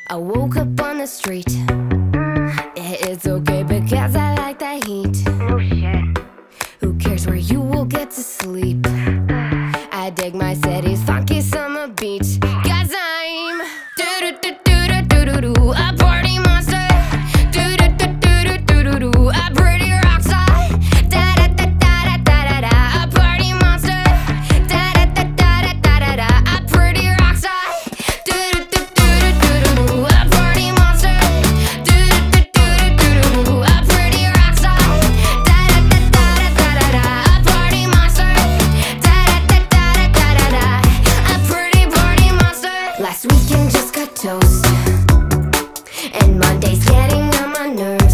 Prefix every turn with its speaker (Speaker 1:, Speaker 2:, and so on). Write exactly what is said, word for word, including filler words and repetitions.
Speaker 1: I woke up on the street. It's okay because I like the heat.
Speaker 2: Oh shit.
Speaker 1: Who cares where you will get to sleep? I dig my city's funky summer beat. Cause I'm do-do-do-do-do-do-do-do, a party monster. Do-do-do-do-do-do-do-do, a pretty rock star. Da-da-da-da-da-da-da, a party monster. Da-da-da-da-da-da-da, a pretty rock star. Do-do-do-do-do-do-do, a party monster. Do-do-do-do-do-do-do, a pretty rock star. Da-da-da-da-da-da-da, a party monster. Da-da-da-da-da-da-da, a pretty party monster. Last weekend just got toast, and Monday's getting on my nerves.